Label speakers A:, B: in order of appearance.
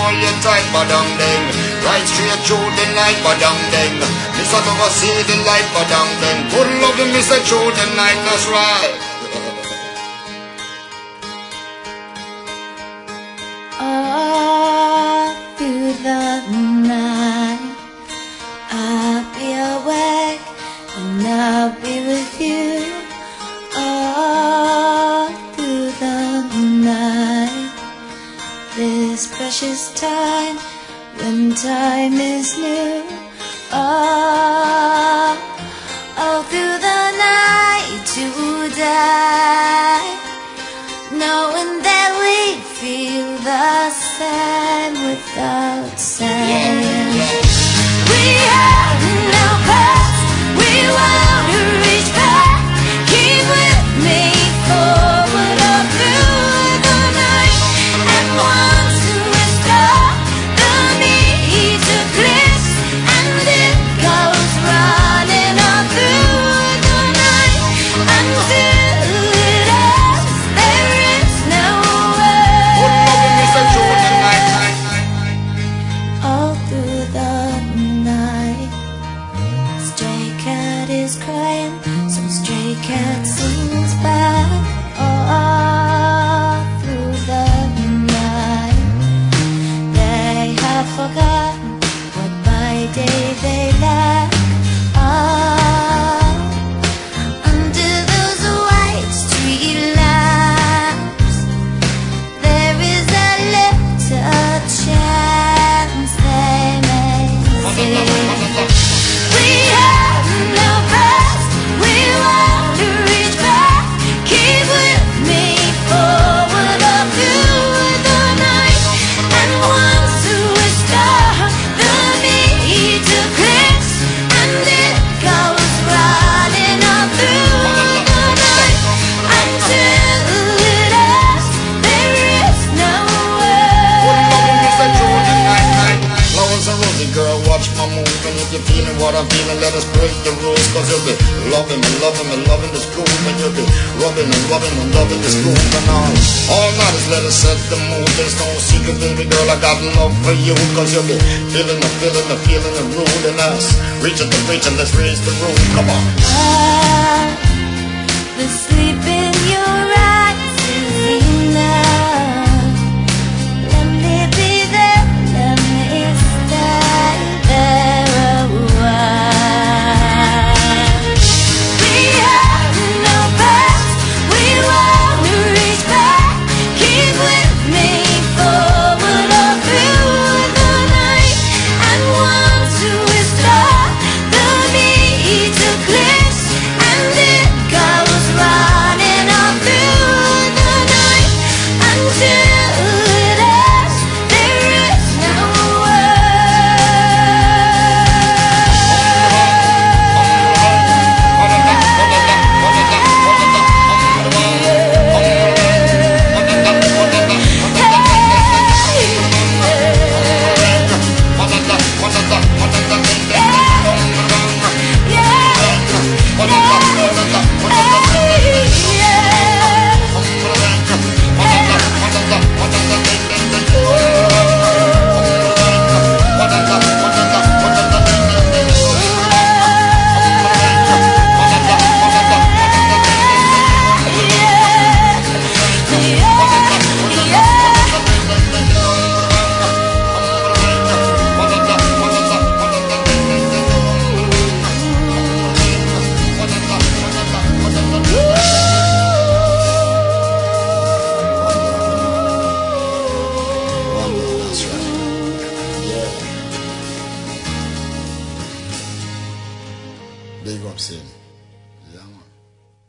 A: hold you tight, badang ding. Right straight through the night, badang ding. Miss I never see the light, badang ding. Good loving, miss I through the night, that's right.
B: All through the night, I'll be awake and I'll be with you. All through the night, this precious time when time is new. All through the night to die, knowing that we feel the same without saying. We have no past, we want to reach back. Keep with me forward all through the night. And once we stop, the need to click, and it goes running all through the night until it ends. There is no all through the night. Stray cat is crying, some stray cat sings back. All through the night, they have forgotten what by day they lack. Under those white street lamps, there is a little chance they may see. We have no past, we want to reach back. Keep with me forward up through the night. And once we start, the need to click, and it goes running all through the night until it ends. There is no
A: Flowers and rosy, girl, watch my move. And if you're feeling what I'm feeling, let us break the rules. Cause you'll be loving and loving and loving this groove. And you'll be rubbing and rubbing and loving this groove. And all night is let us set the mood. There's no secret, baby girl, I got love for you. Cause you'll be feeling the feeling, the feeling, the ruling us. Reach it, let's raise the roof. Come on.
B: the sleep in your eyes is enough. Let me be there, let me stay there a while. We have no past, we want to reach back. Keep with me forward all through the night. And once we start, the need to click, and it goes running all through the night until it ends. There is no
A: Big up, Sid.